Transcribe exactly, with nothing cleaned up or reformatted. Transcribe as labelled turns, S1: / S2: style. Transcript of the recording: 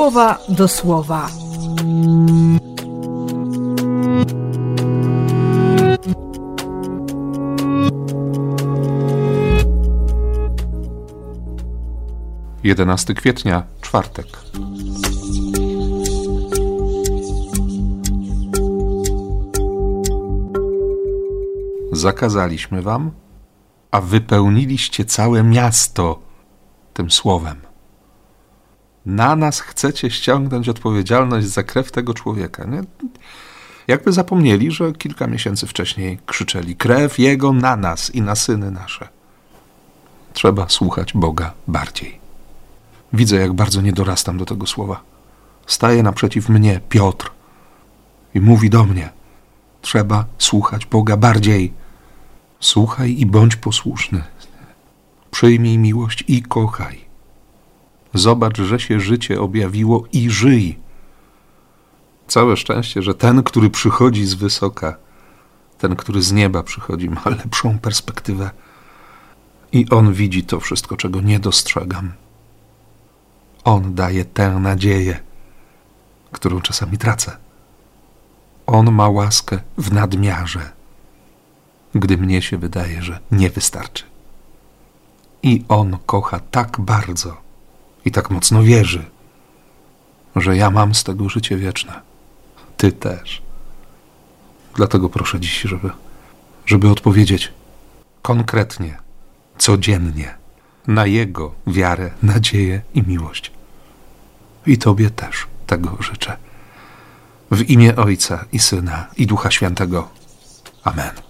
S1: słowa do słowa.
S2: jedenastego kwietnia, czwartek. Zakazaliśmy wam, a wypełniliście całe miasto tym słowem. Na nas chcecie ściągnąć odpowiedzialność za krew tego człowieka. Nie? Jakby zapomnieli, że kilka miesięcy wcześniej krzyczeli: krew jego na nas i na syny nasze. Trzeba słuchać Boga bardziej. Widzę, jak bardzo nie dorastam do tego słowa. Staje naprzeciw mnie Piotr i mówi do mnie: trzeba słuchać Boga bardziej. Słuchaj i bądź posłuszny. Przyjmij miłość i kochaj. Zobacz, że się życie objawiło i żyj. Całe szczęście, że ten, który przychodzi z wysoka, ten, który z nieba przychodzi, ma lepszą perspektywę i on widzi to wszystko, czego nie dostrzegam. On daje tę nadzieję, którą czasami tracę. On ma łaskę w nadmiarze, gdy mnie się wydaje, że nie wystarczy. I on kocha tak bardzo i tak mocno wierzy, że ja mam z tego życie wieczne. Ty też. Dlatego proszę dziś, żeby, żeby odpowiedzieć konkretnie, codziennie na Jego wiarę, nadzieję i miłość. I Tobie też tego życzę. W imię Ojca i Syna i Ducha Świętego. Amen.